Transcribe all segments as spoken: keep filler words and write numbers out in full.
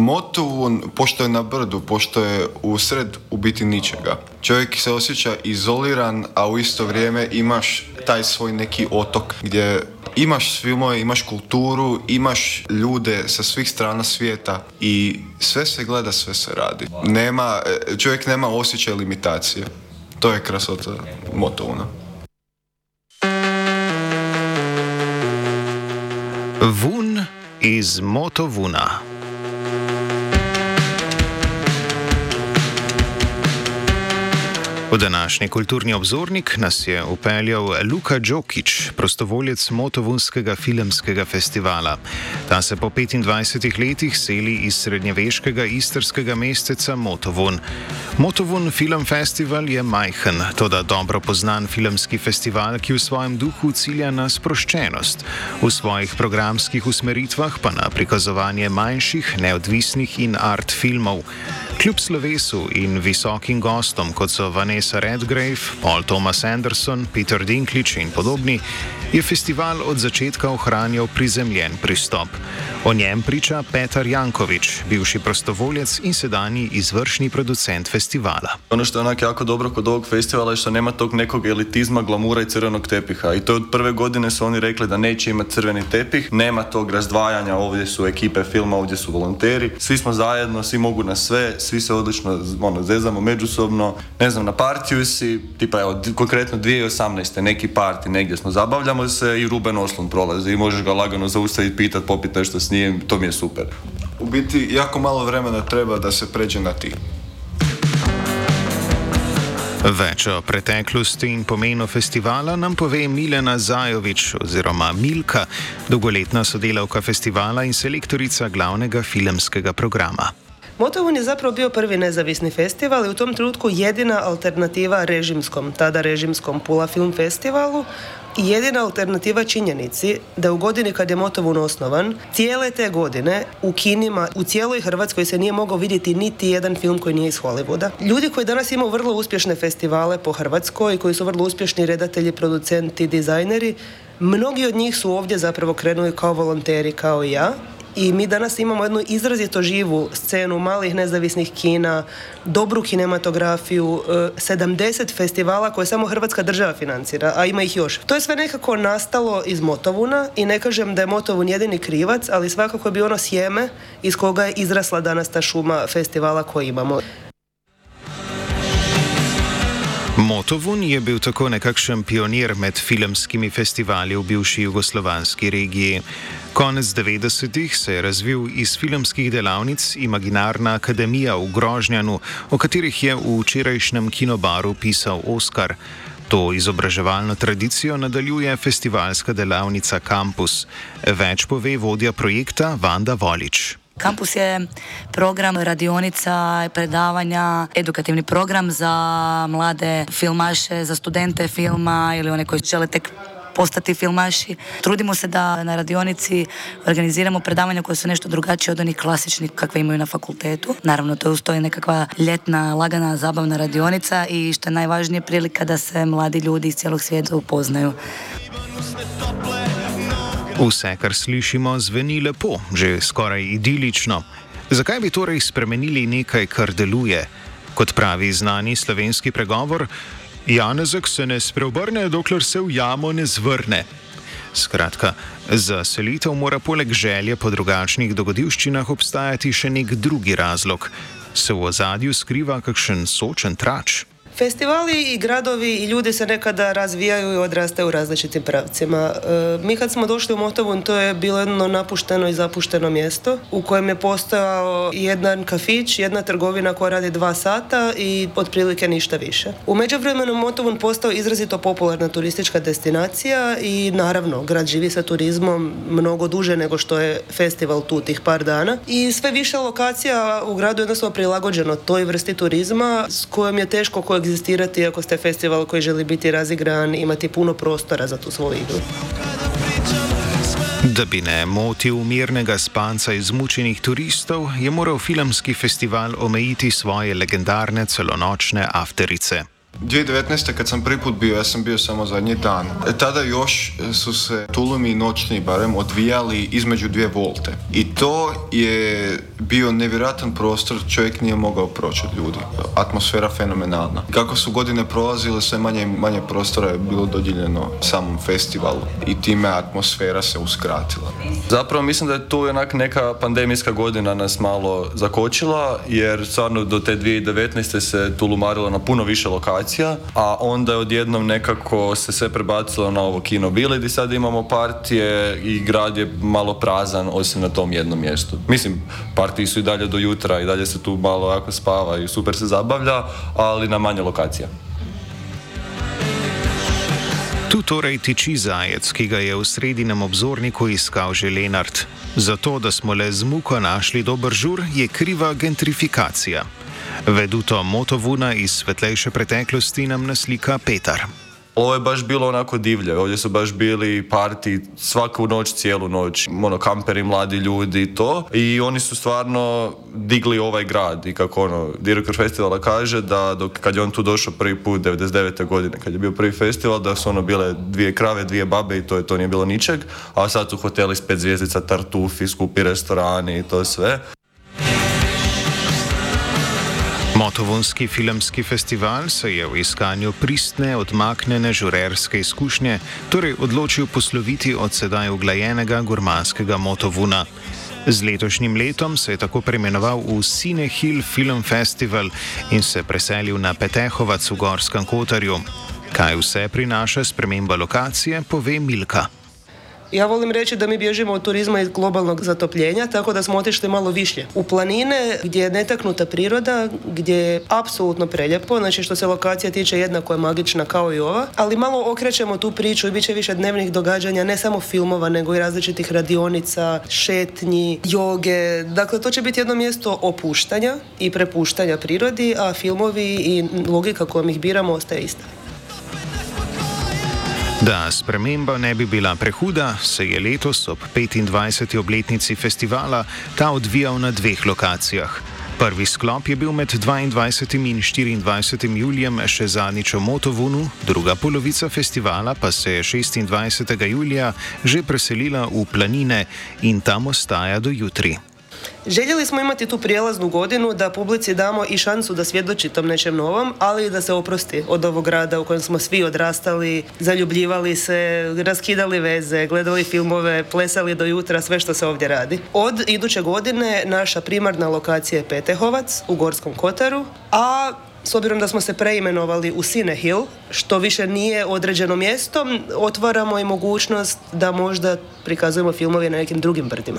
Motovun, pošto je na brdu, pošto je u sred u biti ničega, čovjek se osjeća izoliran, a u isto vrijeme imaš taj svoj neki otok gdje imaš filmove, imaš kulturu, imaš ljude sa svih strana svijeta i sve se gleda, sve se radi. Nema, čovjek nema osjećaj limitacije. To je krasota Motovuna. Vun iz Motovuna. V današnji kulturni obzornik nas je upeljal Luka Đokić, prostovoljec Motovunskega filmskega festivala. Ta se po petindvajsetih letih seli iz srednjeveškega istrskega mesteca Motovun. Motovun Film Festival je majhen, toda dobro poznan filmski festival, ki v svojem duhu cilja na sproščenost, v svojih programskih usmeritvah pa na prikazovanje manjših, neodvisnih in art filmov. Kljub slovesu in visokim gostom, kot so Vanessa Redgrave, Paul Thomas Anderson, Peter Dinklage in podobni, je festival od začetka ohranjal prizemljen pristop. O njem priča Petar Janković, bivši prostovoljec in sedanji izvršni producent festivala. Ono što je onak jako dobro kod ovog festivala je što nema tog nekog elitizma, glamura i crvenog tepiha. I to od prve godine su oni rekli da neće imati crveni tepih, nema tog razdvajanja, ovdje su ekipe filma, ovdje su volonteri, svi smo zajedno, svi mogu na sve, svi se odlično ono, zezamo međusobno. Ne znam, na partiju si, tipa evo, konkretno dvije tisuće osamnaeste neki parti, negdje smo, zabavljamo se i Ruben Oslund prolazi i možeš ga lagano zaustaviti, pitati, popiti nešto s njim, to mi je super. U biti, jako malo vremena treba da se pređe na ti. Več o preteklosti in pomenu festivala nam pove Milena Zajović oziroma Milka, dolgoletna sodelavka festivala in selektorica glavnega filmskega programa. Motovun je zapravo bio prvi nezavisni festival i u tom trenutku jedina alternativa režimskom, tada režimskom Pula Film Festivalu i jedina alternativa činjenici da u godini kad je Motovun osnovan, cijele te godine u kinima u cijeloj Hrvatskoj se nije mogao vidjeti niti jedan film koji nije iz Hollywooda. Ljudi koji danas imaju vrlo uspješne festivale po Hrvatskoj, koji su vrlo uspješni redatelji, producenti, dizajneri, mnogi od njih su ovdje zapravo krenuli kao volonteri, kao i ja. I mi danas imamo jednu izrazito živu scenu malih nezavisnih kina, dobru kinematografiju, sedamdeset festivala koje samo Hrvatska država financira, a ima ih još. To je sve nekako nastalo iz Motovuna i ne kažem da je Motovun jedini krivac, ali svakako je bio ono sjeme iz koga je izrasla danas ta šuma festivala koju imamo. Motovun je bil tako nekakšen pionir med filmskimi festivali v bivši jugoslovanski regiji. Konec devetdesetih se je razvil iz filmskih delavnic Imaginarna akademija v Grožnjanu, o katerih je v včerajšnjem kinobaru pisal Oskar. To izobraževalno tradicijo nadaljuje festivalska delavnica Kampus. Več pove vodja projekta Vanda Volič. Kampus je program radionica, predavanja, edukativni program za mlade filmaše, za studente filma ili one koji žele tek postati filmaši. Trudimo se da na radionici organiziramo predavanja koje su nešto drugačije od onih klasičnih kakve imaju na fakultetu. Naravno, to je ustoji nekakva ljetna, lagana, zabavna radionica i što je najvažnije prilika da se mladi ljudi iz cijelog svijeta upoznaju. Vse, kar slišimo, zveni lepo, že skoraj idilično. Zakaj bi torej spremenili nekaj, kar deluje? Kot pravi znani slovenski pregovor, Janezek se ne spreobrne, dokler se v jamo ne zvrne. Skratka, za selitev mora poleg želje po drugačnih dogodivščinah obstajati še nek drugi razlog. Se v ozadju skriva kakšen sočen trač? Festivali i gradovi i ljudi se nekada razvijaju i odrastaju u različitim pravcima. E, mi kad smo došli u Motovun, to je bilo jedno napušteno i zapušteno mjesto u kojem je postojao jedan kafić, jedna trgovina koja radi dva sata i otprilike ništa više. U međuvremenu Motovun postao izrazito popularna turistička destinacija i naravno grad živi sa turizmom mnogo duže nego što je festival tu tih par dana i sve više lokacija u gradu jednostavno prilagođeno toj vrsti turizma s kojom je teško koegzistirati egzistirati ako ste festival koji želi biti razigran, imati puno prostora za tu svoju igru. Da bi ne motil mirnega spanca izmučenih turistov, je moral filmski festival omejiti svoje legendarne celonočne afterice. dvije tisuće devetnaeste. kad sam prvi put bio, ja sam bio samo zadnji dan. Tada još su se tulumi noćni barem odvijali između dvije volte. I to je bio nevjerojatan prostor, čovjek nije mogao proći od ljudi. Atmosfera fenomenalna. Kako su godine prolazile, sve manje i manje prostora je bilo dodijeljeno samom festivalu i time atmosfera se uskratila. Zapravo mislim da je tu onak neka pandemijska godina nas malo zakočila, jer stvarno do te dvije tisuće devetnaeste. se tulumarilo na puno više lokacija, a onda je odjednom nekako se sve prebacilo na ovo Kino Vile gdje sad imamo partije i grad je malo prazan osim na tom jednom mjestu. Mislim, partiji su i dalje do jutra i dalje se tu malo jako spava i super se zabavlja, ali na manje lokacija. Tu torej tiči zajec, ki ga je v sredinem obzorniku iskal že Lenart. Zato, da smo le z muko našli dober žur, je kriva gentrifikacija. Veduto Motovuna iz svetlejše preteklosti nam naslika Petar. Ovo je baš bilo onako divlje, ovdje su baš bili parti svaku noć, cijelu noć, ono, kamperi, mladi ljudi i to. I oni su stvarno digli ovaj grad i kako ono, direktor festivala kaže da dok, kad je on tu došao prvi put, devedeset devete. godine, kad je bio prvi festival, da su ono bile dvije krave, dvije babe i to je to, nije bilo ničeg. A sad su hoteli s pet zvjezdica, tartufi, skupi restorani i to sve. Motovunski filmski festival se je v iskanju pristne, odmaknjene žurerske izkušnje torej odločil posloviti od sedaj uglajenega gurmanskega Motovuna. Z letošnjim letom se je tako preimenoval v Cine Hill Film Festival in se preselil na Petehovac v Gorskem Kotarju. Kaj vse prinaša sprememba lokacije, pove Milka. Ja volim reći da mi bježimo od turizma i globalnog zatopljenja, tako da smo otišli malo višlje. U planine gdje je netaknuta priroda, gdje je apsolutno preljepo, znači što se lokacija tiče jednako je magična kao i ova, ali malo okrećemo tu priču i bit će više dnevnih događanja, ne samo filmova, nego i različitih radionica, šetnji, joge. Dakle, to će biti jedno mjesto opuštanja i prepuštanja prirodi, a filmovi i logika kojom ih biramo ostaje ista. Da sprememba ne bi bila prehuda, se je letos ob petindvajseti obletnici festivala ta odvijal na dveh lokacijah. Prvi sklop je bil med dvaindvajsetim in štiriindvajsetim julijem še zadnjič v Motovunu, druga polovica festivala pa se je šestindvajsetega julija že preselila v planine in tam ostaja do jutri. Željeli smo imati tu prijelaznu godinu da publici damo i šansu da svjedoči tom nečem novom, ali i da se oprosti od ovog grada u kojem smo svi odrastali, zaljubljivali se, raskidali veze, gledali filmove, plesali do jutra, sve što se ovdje radi. Od iduće godine naša primarna lokacija je Petehovac u Gorskom Kotaru, a s obzirom da smo se preimenovali u Cine Hill, što više nije određeno mjesto, otvaramo i mogućnost da možda prikazujemo filmove na nekim drugim brdima.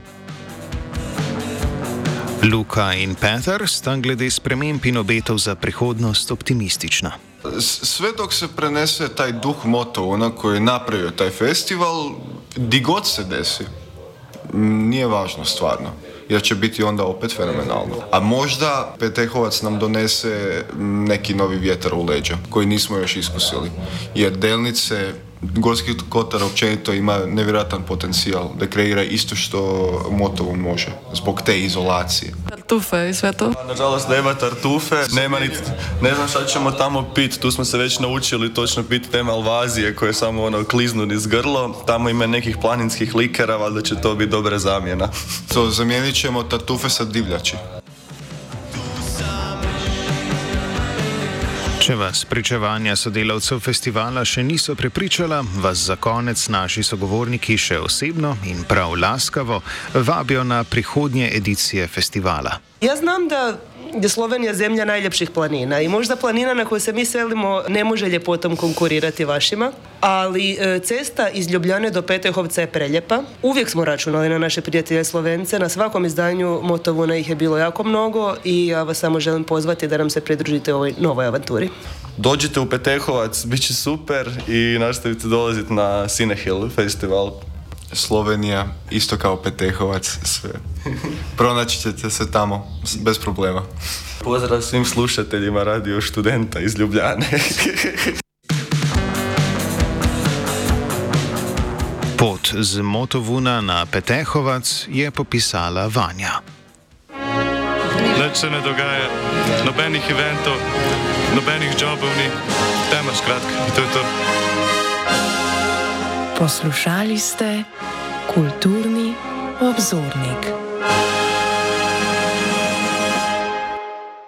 Luka in Petar sta glede sprememb in obetov za prihodnost optimistična. Sve dok se prenese taj duh Motovuna koji je napravio taj festival, di god se desi, nije važno stvarno, jer će biti onda opet fenomenalno. A možda Petehovac nam donese neki novi vjetar u leđa koji nismo još iskusili, jer Delnice, Gorski Kotar općenito ima nevjerojatan potencijal da kreira isto što Motovun može, zbog te izolacije. Tartufe i sve to? Nažalost nema tartufe, nema ni, ne znam šta ćemo tamo pit, tu smo se već naučili točno pit te malvazije koje samo ono kliznu niz grlo, tamo ima nekih planinskih likera, valjda će to biti dobra zamjena. To zamijenit ćemo tartufe sa divljači. Če vas pričevanja sodelavcev festivala še niso prepričala, vas za konec naši sogovorniki še osebno in prav laskavo vabijo na prihodnje edicije festivala. Ja znam da je Slovenija zemlja najljepših planina i možda planina na koju se mi selimo ne može ljepotom konkurirati vašima, ali cesta iz Ljubljane do Petehovca je preljepa. Uvijek smo računali na naše prijatelje Slovence, na svakom izdanju Motovuna ih je bilo jako mnogo i ja vas samo želim pozvati da nam se pridružite ovoj novoj avanturi. Dođite u Petehovac, bit će super i nastavite dolaziti na Cine Hill festival. Slovenija, isto kao Petehovac, sve. Pronaći ćete se tamo, bez problema. Pozdrav svim slušateljima Radio Študenta iz Ljubljane. Pot z Motovuna na Petehovac je popisala Vanja. Let's se ne dogaja, nobenih eventov, nobenih jobov ni, tema skratka, in to je to. Poslušali ste Kulturni obzornik.